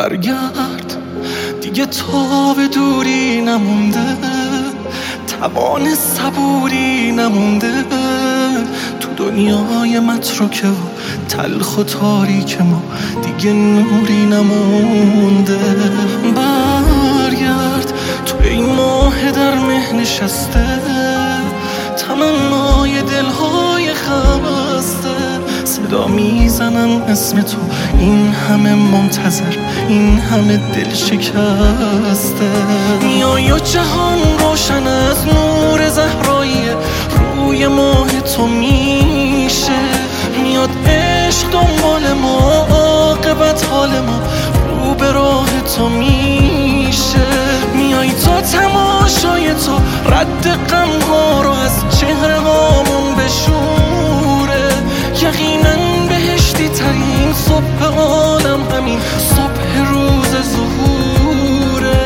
برگرد دیگه تا به دوری نمونده، توان صبوری نمونده، تو دنیای متروکه و تلخ و تاریک ما دیگه نوری نمونده. برگرد تو این ماه در مه نشسته، تمنای دلهای خسته صدا میزنن اسم تو، این همه منتظر، این همه دل شکسته. میای و جهان روشن از نور زهرایی روی ماه تو میشه، میاد عشق دنبال ما، عاقبت حال ما رو به راه تو میشه. میای تا تماشای تو رد غم ها رو از چهره هامون بشوره، یقینا بهشتی ترین صبح عالم همین صبح روز ظهوره.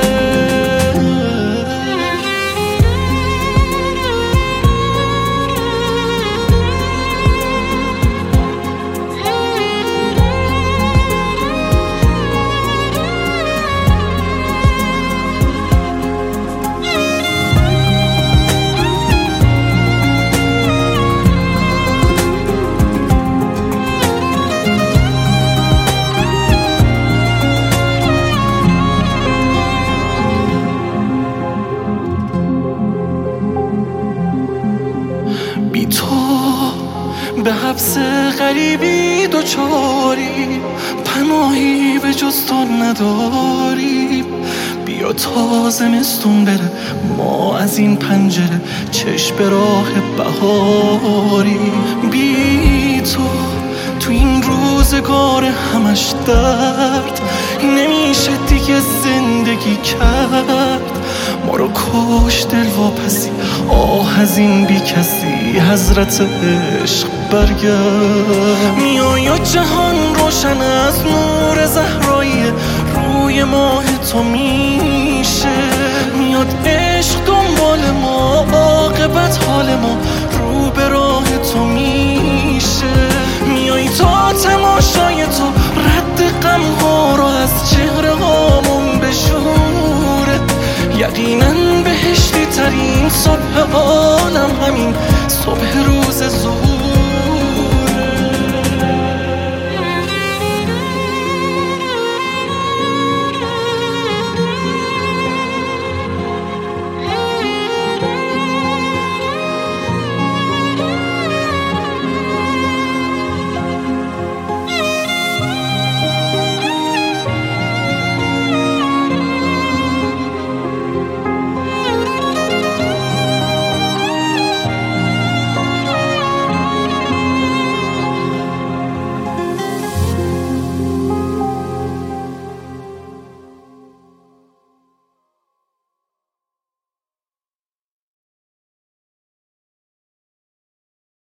بی تو به حبس غریبی دوچاری، پناهی به جز تو نداریم. بیا تا زمستون بره ما از این پنجره چشم به راه بهاری. بی تو این روزگار همش درد نمیشه دیگه زندگی کرد. ما رو کش دلواپسی، آه از این بی کسی، حضرت عشق برگرد. میای و جهان روشن از نور زهرایی روی ماه تو میشه، میاد عشق دنبال ما، عاقبت حال ما رو به راه تو میشه. میای تا تماشای تو رد غم ها رو از چهره هامون بشوره، یقینا بهشتی ترین صبح عالم همین صبح روز ظهور.